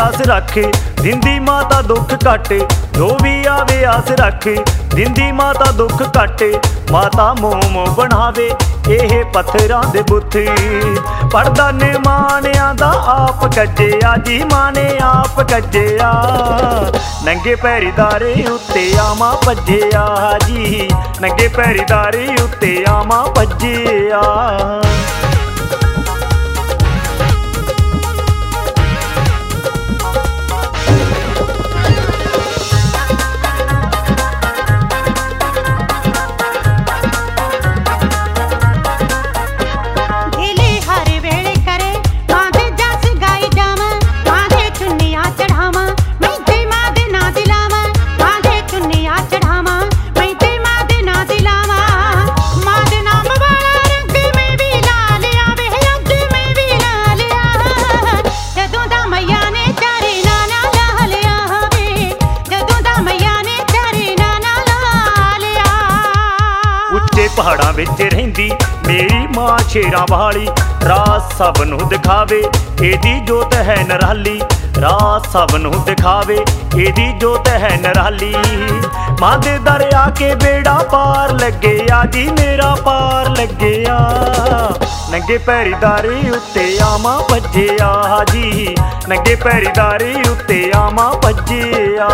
आस रखे दिंदी माता दुख काटे। जो भी आवे आस रखे दिंदी माता दुख काटे। माता मोम बनावे ਇਹ पत्थरां दे बुत्थी। पढ़दा ने मानिया दा आप कज्जिया जी माने आप कज्जिया। नंगे पैरी दारे उत्ते आमा भज्जिया जी नंगे पैरी दारे उत्ते आमा भज्जिया। पहाड़ां विच रहिंदी मेरी मां शेरां वाली। रास सब नूं दिखावे एदी जोत है निराली। रास सब नूं दिखावे एदी जोत है निराली। मां दे दर आके बेड़ा पार लगे आ जी मेरा पार लगे आ। नंगे पैरी दारे उत्ते आमा भज्जिया जी नंगे पैरी दारे उत्ते आमा भज्जिया।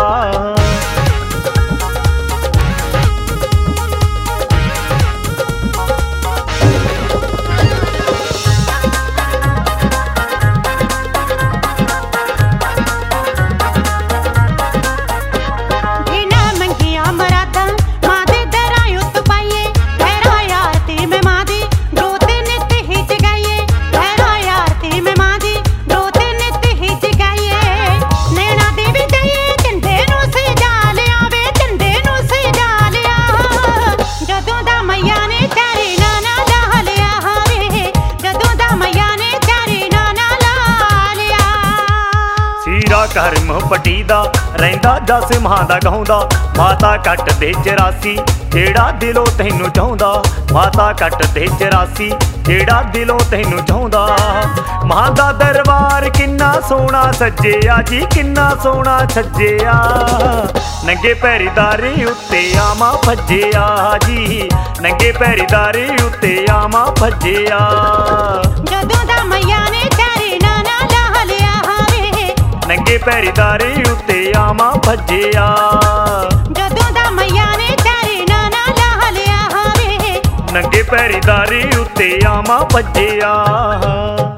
करम पटी दा रहिंदा जस मां दा गाउंदा। माता कट दे 84 जेड़ा दिलों तैनूं चाहुंदा। माता कट दे 84 जेड़ा दिलों तैनूं चाहुंदा। मां दा दरबार किन्ना सोहना सज्जिया जी किन्ना सोहना सज्जिया। नंगे पैरी दारे उत्ते आमा भज्जिया जी नंगे पैरी दारे उत्ते आमा भज्जिया। जदों दा मैया ने तेरे नाना ला लिया नंगे पैरी दारे उत्ते आमा भज्जिया। जदों दा मैया ने तेरे नाना ला लिया नंगे पैरी दारे उत्ते आमा भज्जिया।